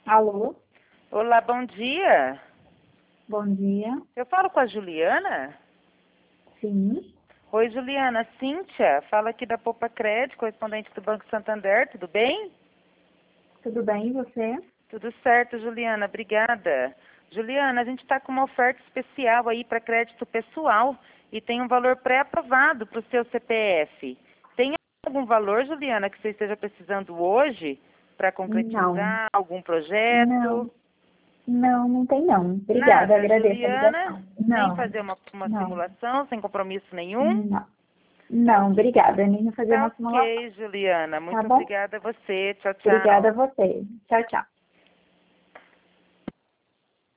Alô, Olá, bom dia. bom dia. Eu falo com a Juliana? Sim, Oi, Juliana. Cíntia, fala aqui da Poupa Crédito, correspondente do Banco Santander, tudo bem? tudo bem, e você? Tudo certo, Juliana, obrigada. Juliana, a gente está com uma oferta especial aí para crédito pessoal e tem um valor pré-aprovado para o seu CPF. Tem algum valor, Juliana, que você esteja precisando hoje para Não, concretizar algum não, projeto? não tem não. Obrigada, Nada, agradeço a Juliana? ligação. Nem Não, fazer uma não, simulação sem compromisso nenhum? não, Tá, não, obrigada. Nem vou fazer tá uma simulação, ok, Juliana. tá Muito bom? obrigada a você. Tchau, Obrigada a tchau. você. Tchau, tchau.